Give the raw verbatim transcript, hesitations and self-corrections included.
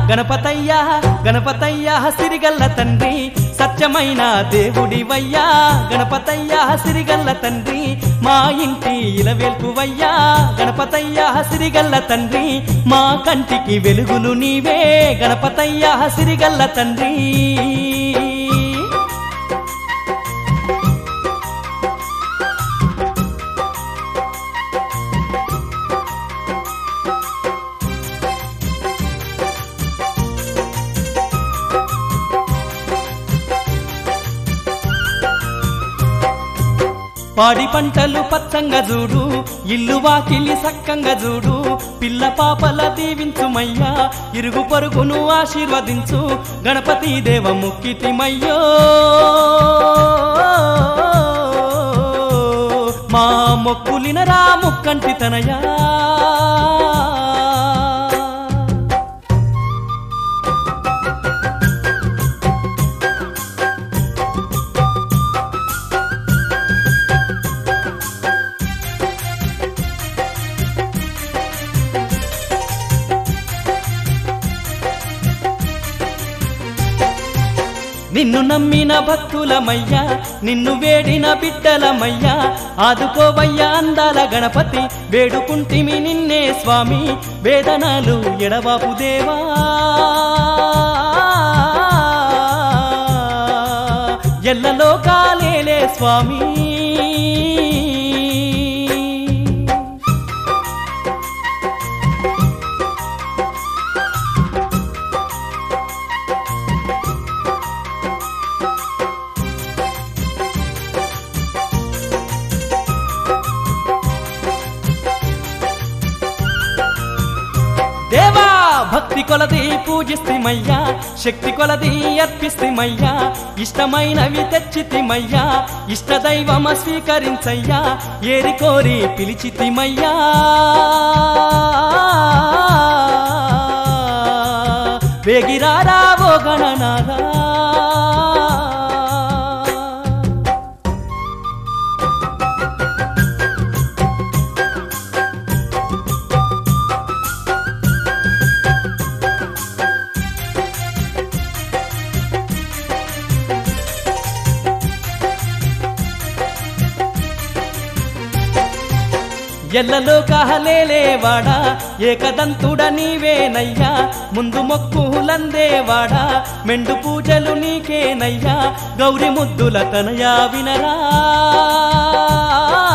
గణపతయ్యా గణపతయ్యా సిరిగల్ల తండ్రి సత్యమైన దేవుడివయ్యా గణపతయ్యా సిరిగల్ల తండ్రి మా ఇంటి ఇలవేల్పువయ్యా గణపతయ్యా సిరిగల్ల తండ్రి మా కంటికి వెలుగులు నీవే గణపతయ్యా సిరిగల్ల తండ్రి పాడి పంటలు పచ్చంగా చూడు ఇల్లు వాకిలి సక్కంగా చూడు పిల్ల పాపల దీవించుమయ్యా ఇరుగు పొరుగును ఆశీర్వదించు గణపతి దేవ ముక్కితిమయ్యో మా మొక్కులినరా ముక్కంటి తనయా నిన్ను నమ్మిన భక్తులమయ్యా నిన్ను వేడిన బిడ్డలమయ్యా ఆదుకోవయ్యా అందాల గణపతి వేడుకుంటిమి నిన్నే స్వామి వేదనలు ఎడబాపు దేవా ఎల్లలో కాలేలే స్వామి దేవా భక్తి కొలది పూజిస్తిమయ్యా శక్తి కొలది అర్పిస్తిమయ్యా ఇష్టమైనవి తెచ్చితిమయ్యా ఇష్ట దైవమ స్వీకరించయ్యా ఏరి కోరి పిలిచితిమయ్యా వేగిరారా ఓ గణనాథా ఎల్లలో కహలేలేవాడా ఏకదంతుడ నీవేనయ్యా ముందు మొక్కులందేవాడా మెండు పూజలు నీకేనయ్యా గౌరి ముద్దుల తనయా వినరా